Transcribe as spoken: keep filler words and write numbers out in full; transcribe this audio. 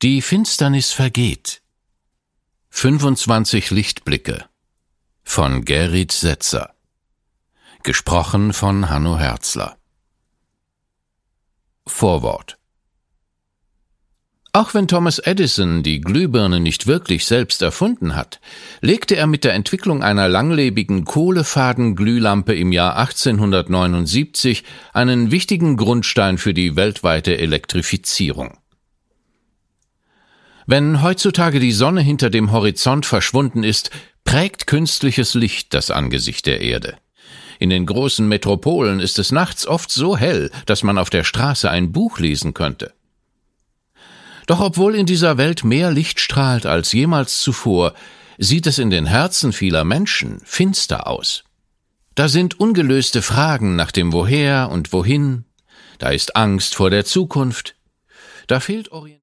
Die Finsternis vergeht. fünfundzwanzig Lichtblicke von Gerrit Setzer. Gesprochen von Hanno Herzler. Vorwort. Auch wenn Thomas Edison die Glühbirne nicht wirklich selbst erfunden hat, legte er mit der Entwicklung einer langlebigen Kohlefadenglühlampe im Jahr achtzehnhundertneunundsiebzig einen wichtigen Grundstein für die weltweite Elektrifizierung. Wenn heutzutage die Sonne hinter dem Horizont verschwunden ist, prägt künstliches Licht das Angesicht der Erde. In den großen Metropolen ist es nachts oft so hell, dass man auf der Straße ein Buch lesen könnte. Doch obwohl in dieser Welt mehr Licht strahlt als jemals zuvor, sieht es in den Herzen vieler Menschen finster aus. Da sind ungelöste Fragen nach dem Woher und Wohin, da ist Angst vor der Zukunft, da fehlt Orientierung.